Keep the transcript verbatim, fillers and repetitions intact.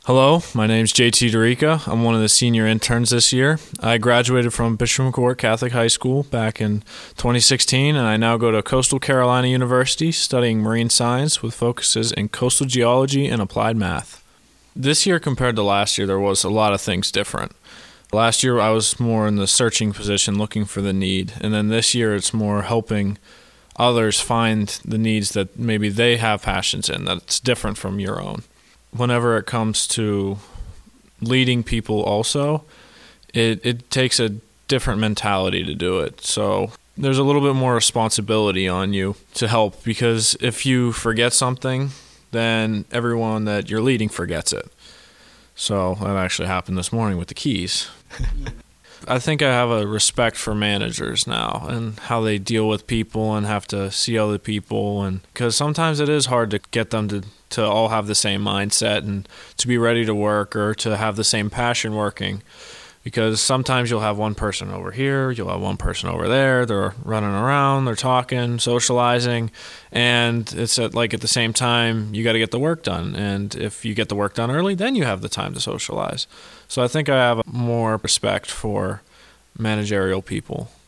Hello, my name's J T Dorica. I'm one of the senior interns this year. I graduated from Bishop McCort Catholic High School back in twenty sixteen, and I now go to Coastal Carolina University studying marine science with focuses in coastal geology and applied math. This year compared to last year, there was a lot of things different. Last year, I was more in the searching position, looking for the need, and then this year, it's more helping others find the needs that maybe they have passions in that's different from your own. Whenever it comes to leading people also, it, it takes a different mentality to do it. So there's a little bit more responsibility on you to help, because if you forget something, then everyone that you're leading forgets it. So that actually happened this morning with the keys. I think I have a respect for managers now and how they deal with people and have to see other people, and because sometimes it is hard to get them to to all have the same mindset and to be ready to work or to have the same passion working, because sometimes you'll have one person over here, you'll have one person over there, they're running around, they're talking, socializing, and it's at, like at the same time you got to get the work done, and if you get the work done early, then you have the time to socialize. So I think I have more respect for managerial people.